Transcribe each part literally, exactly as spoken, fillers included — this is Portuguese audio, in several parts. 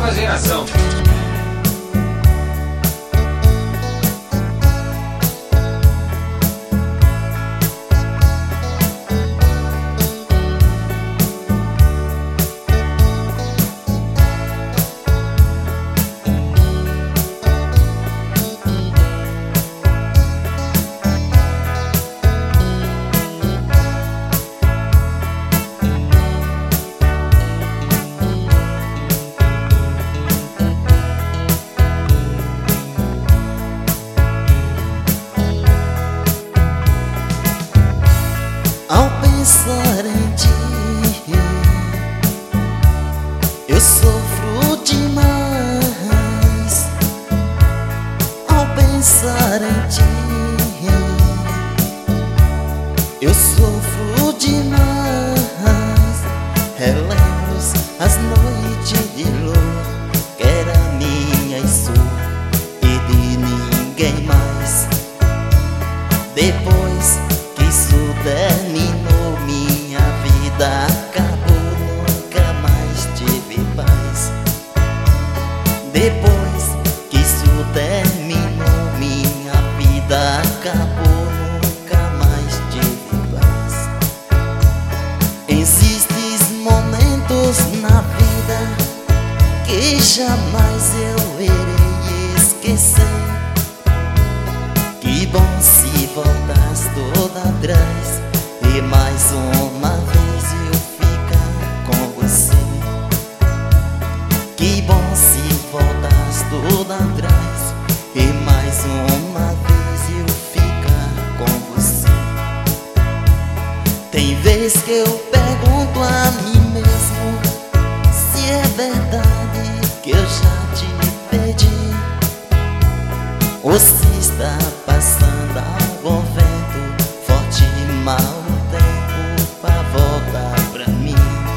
nova geração. Ao pensar em ti, eu sofro demais. Ao pensar em ti, eu sofro demais. Relembro as noites de lua, que era minha e sua e de ninguém mais. Depois que isso terminou, minha vida acabou, nunca mais tive paz. Depois que isso terminou, minha vida acabou, nunca mais tive paz. Existem momentos na vida que jamais eu irei esquecer. Que bom se voltasse toda atrás e mais uma vez eu ficar com você. Que bom se voltasse toda atrás e mais uma vez eu ficar com você. Tem vezes que eu pergunto a mim mesmo se é verdade que eu já te perdi, ou se está passando algum vento forte e mau tempo pra voltar pra mim.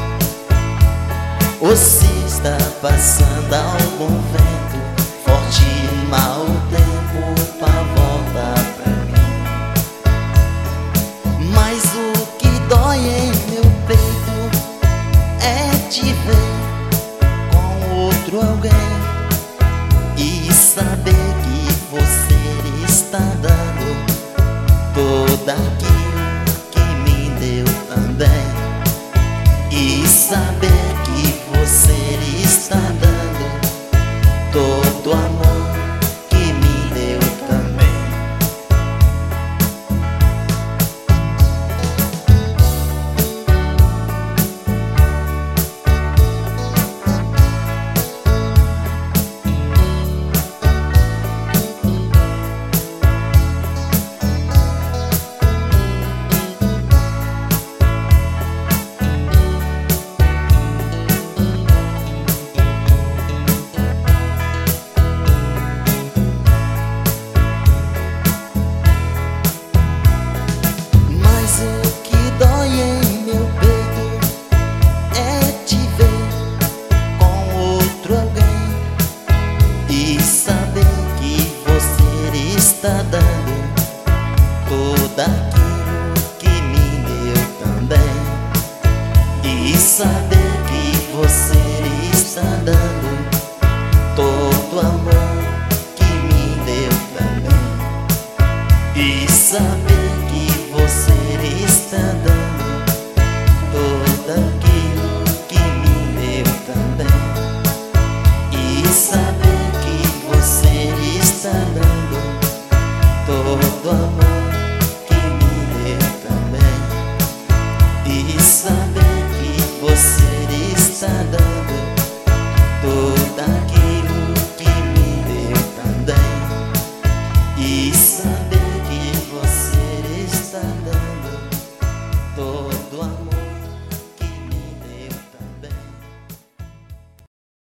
Ou se está passando algum vento forte e mau tempo pra voltar pra mim. Mas o que dói em meu peito é te ver com outro alguém e saber que você está dando tudo aquilo que me deu também. E saber que você está dando todo o amor que me deu também. Está dando tudo aquilo que me deu também. E saber